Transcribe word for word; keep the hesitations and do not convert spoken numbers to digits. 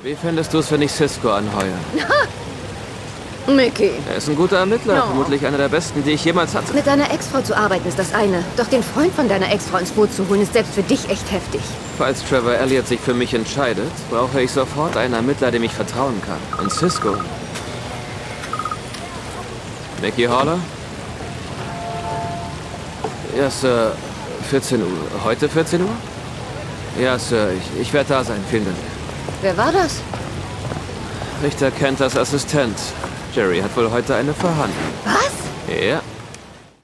Wie fändest du es, wenn ich Cisco anheuere? Mickey. Er ist ein guter Ermittler, No. vermutlich einer der besten, die ich jemals hatte. Mit deiner Ex-Frau zu arbeiten ist das eine. Doch den Freund von deiner Ex-Frau ins Boot zu holen, ist selbst für dich echt heftig. Falls Trevor Elliott sich für mich entscheidet, brauche ich sofort einen Ermittler, dem ich vertrauen kann. Und Cisco. Mickey Haller? Ja, Sir. vierzehn Uhr. Heute vierzehn Uhr? Ja, Sir. Ich, ich werde da sein. Vielen Dank. Wer war das? Richter Kenters Assistent. Jerry hat wohl heute eine Verhandlung. Was? Ja.